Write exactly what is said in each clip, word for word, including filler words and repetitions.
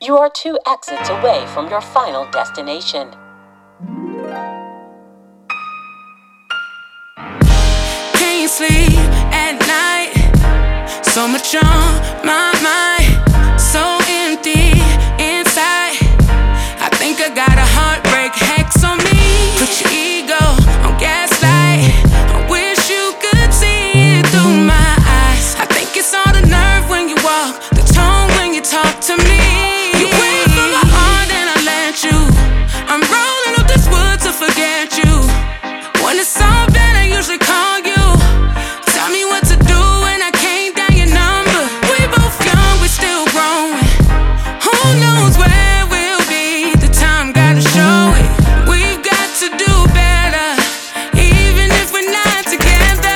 You are two exits away from your final destination. Can't sleep at night, so much on my mind, so empty inside. I think I got a heartbreak hex on me. Put your ego on gaslight. I wish you could see it through my eyes. I think it's all the nerve when you walk, the tone when you talk to me. You wait for my heart and I let you. I'm rolling up this wood to forget you. When it's all bad I usually call you. Tell me what to do when I can't dial your number. We both young, we're still growing. Who knows where we'll be? The time gotta show it. We've got to do better, even if we're not together.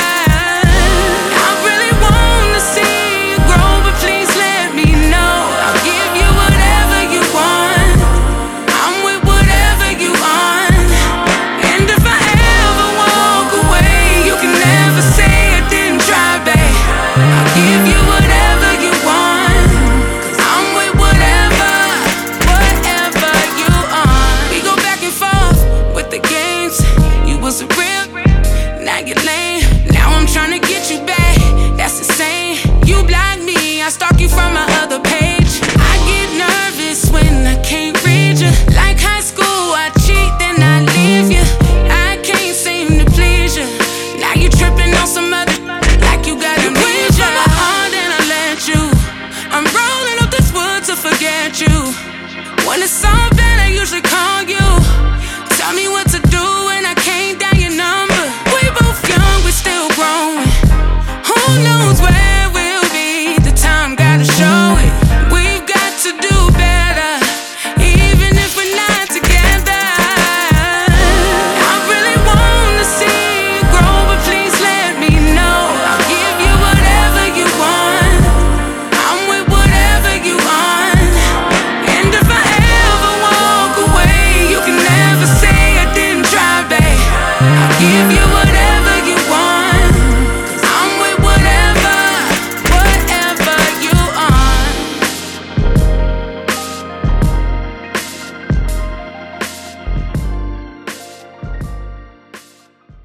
I really wanna see you grow, but please let me know. I'll give you whatever you want. I'm with whatever you want. And if I ever walk away, you can never say I didn't try, babe. I'll give you whatever you want. I'm with whatever, whatever you on. We go back and forth with the games. You was real, now you're lame. Now I'm trying to get you back, that's insane. You block me, I stalk you from my other page. I get nervous when I can't read you. Like high school, I cheat, then I leave you. I can't seem to please you. Now you tripping on some other, like you got amnesia. You my heart and I let you. I'm rolling up this wood to forget you. When it's all